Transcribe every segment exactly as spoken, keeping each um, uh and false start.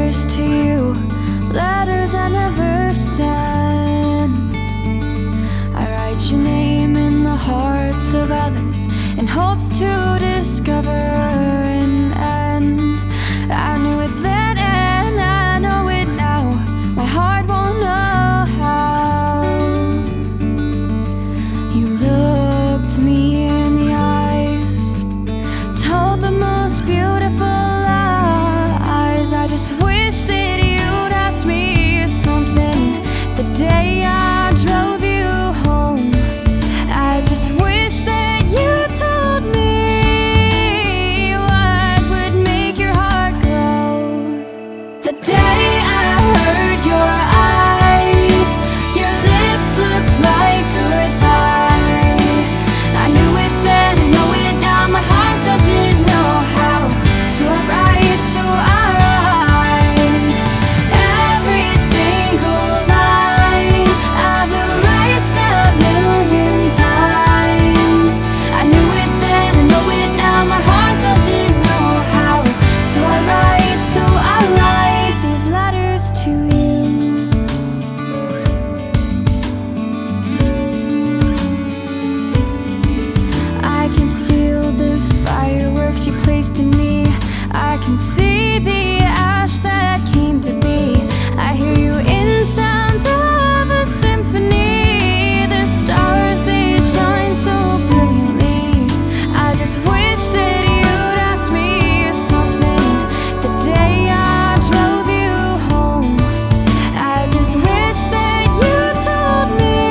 letters to you, letters I never sent. I write your name in the hearts of others in hopes to discover an end. I knew it then and I know it now. My heart won't know how. You looked me in the eyes, told the most beautiful lies. I just wish that you'd asked me something the day I drove you home. I just wish that you told me what would make your heart grow. The day I heard your eyes, your lips looked like goodbye. I knew it then, I know it now. My heart doesn't know how. So I write, so I write every single line I've erased a million times. I knew it then, I know it now. My heart doesn't know how. So I write, so I write these letters to you. I can feel the fireworks you placed in me. I can see the ash that came to be. I hear you in sounds of a symphony. The stars, they shine so brilliantly. I just wish that you'd asked me something the day I drove you home. I just wish that you told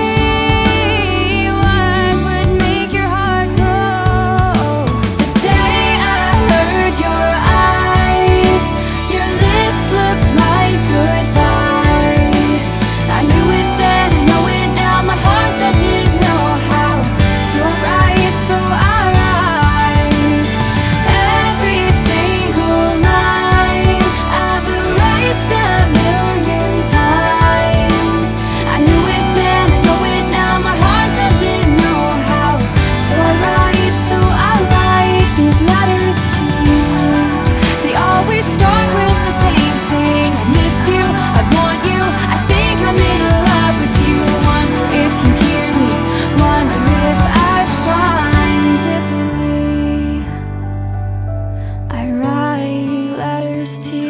me what would make your heart grow. The day I heard your eyes, your lips looked like goodbye. I knew it then, I know it now. My heart doesn't know how. So I write, so I write every single line I've erased a million times. I knew it then, I know it now. My heart doesn't know how. So I write, so I write these letters to you. They always start with the same thing. I miss you, I want you, I think I'm in love with you. Wonder if you hear me, wonder if I shine differently. I write letters to you.